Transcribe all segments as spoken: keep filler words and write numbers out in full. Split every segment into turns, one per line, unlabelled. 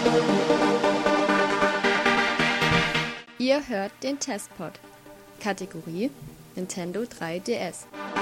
Ihr hört den Testpod. Kategorie Nintendo drei D S.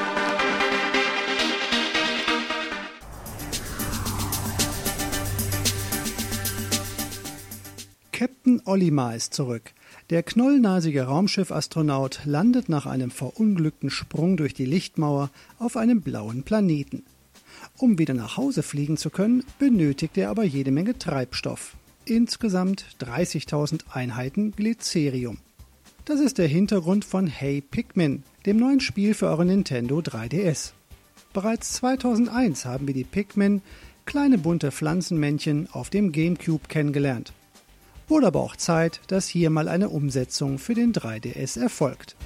Captain Olimar ist zurück. Der knollnasige Raumschiff-Astronaut landet nach einem verunglückten Sprung durch die Lichtmauer auf einem blauen Planeten. Um wieder nach Hause fliegen zu können, benötigt er aber jede Menge Treibstoff. Insgesamt dreißigtausend Einheiten Glycerium. Das ist der Hintergrund von Hey Pikmin, dem neuen Spiel für euren Nintendo drei D S. Bereits zweitausendeins haben wir die Pikmin, kleine bunte Pflanzenmännchen, auf dem Gamecube kennengelernt. Wurde aber auch Zeit, dass hier mal eine Umsetzung für den drei D S erfolgt.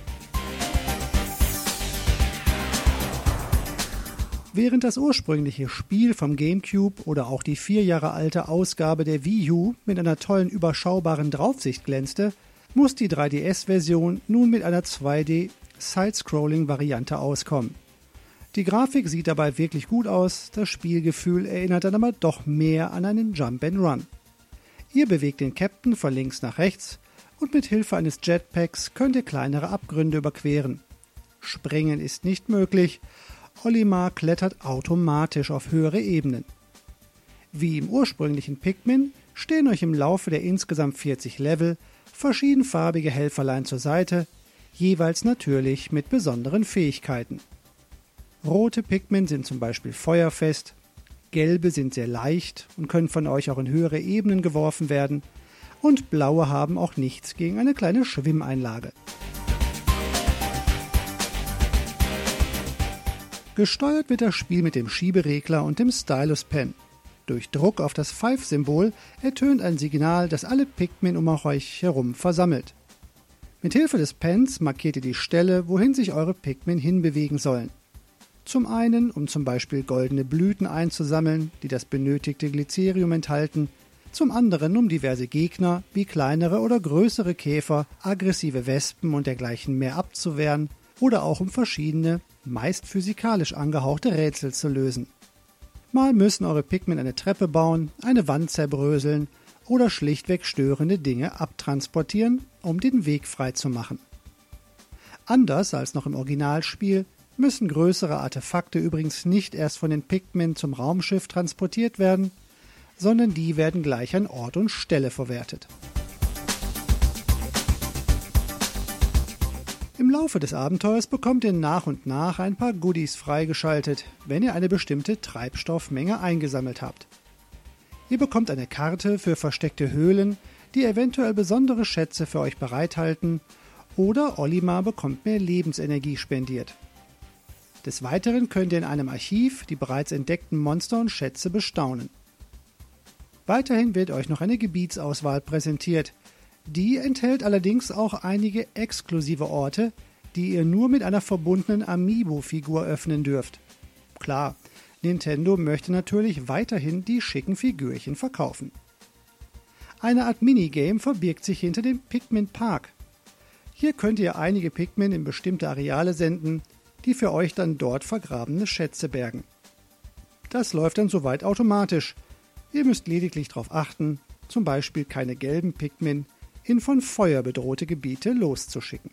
Während das ursprüngliche Spiel vom Gamecube oder auch die vier Jahre alte Ausgabe der Wii U mit einer tollen überschaubaren Draufsicht glänzte, muss die drei D S-Version nun mit einer zwei D-Side-Scrolling-Variante auskommen. Die Grafik sieht dabei wirklich gut aus, das Spielgefühl erinnert dann aber doch mehr an einen Jump-and-Run. Ihr bewegt den Captain von links nach rechts und mit Hilfe eines Jetpacks könnt ihr kleinere Abgründe überqueren. Springen ist nicht möglich, Olimar klettert automatisch auf höhere Ebenen. Wie im ursprünglichen Pikmin stehen euch im Laufe der insgesamt vierzig Level verschiedenfarbige Helferlein zur Seite, jeweils natürlich mit besonderen Fähigkeiten. Rote Pikmin sind zum Beispiel feuerfest, gelbe sind sehr leicht und können von euch auch in höhere Ebenen geworfen werden und blaue haben auch nichts gegen eine kleine Schwimmeinlage. Gesteuert wird das Spiel mit dem Schieberegler und dem Stylus Pen. Durch Druck auf das Five-Symbol ertönt ein Signal, das alle Pikmin um euch herum versammelt. Mit Hilfe des Pens markiert ihr die Stelle, wohin sich eure Pikmin hinbewegen sollen. Zum einen, um zum Beispiel goldene Blüten einzusammeln, die das benötigte Glycerium enthalten, zum anderen, um diverse Gegner wie kleinere oder größere Käfer, aggressive Wespen und dergleichen mehr abzuwehren oder auch um verschiedene, meist physikalisch angehauchte Rätsel zu lösen. Mal müssen eure Pikmin eine Treppe bauen, eine Wand zerbröseln oder schlichtweg störende Dinge abtransportieren, um den Weg frei zu machen. Anders als noch im Originalspiel müssen größere Artefakte übrigens nicht erst von den Pikmin zum Raumschiff transportiert werden, sondern die werden gleich an Ort und Stelle verwertet. Im Laufe des Abenteuers bekommt ihr nach und nach ein paar Goodies freigeschaltet, wenn ihr eine bestimmte Treibstoffmenge eingesammelt habt. Ihr bekommt eine Karte für versteckte Höhlen, die eventuell besondere Schätze für euch bereithalten, oder Olimar bekommt mehr Lebensenergie spendiert. Des Weiteren könnt ihr in einem Archiv die bereits entdeckten Monster und Schätze bestaunen. Weiterhin wird euch noch eine Gebietsauswahl präsentiert. Die enthält allerdings auch einige exklusive Orte, die ihr nur mit einer verbundenen Amiibo-Figur öffnen dürft. Klar, Nintendo möchte natürlich weiterhin die schicken Figürchen verkaufen. Eine Art Minigame verbirgt sich hinter dem Pikmin Park. Hier könnt ihr einige Pikmin in bestimmte Areale senden, die für euch dann dort vergrabene Schätze bergen. Das läuft dann soweit automatisch. Ihr müsst lediglich darauf achten, zum Beispiel keine gelben Pikmin in von Feuer bedrohte Gebiete loszuschicken.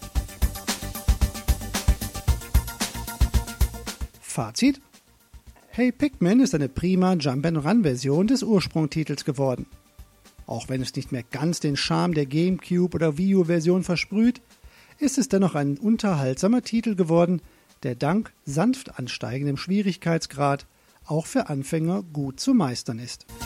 Fazit: Hey Pikmin ist eine prima Jump-and-Run-Version des Ursprungtitels geworden. Auch wenn es nicht mehr ganz den Charme der Gamecube- oder Wii U-Version versprüht, ist es dennoch ein unterhaltsamer Titel geworden, der dank sanft ansteigendem Schwierigkeitsgrad auch für Anfänger gut zu meistern ist.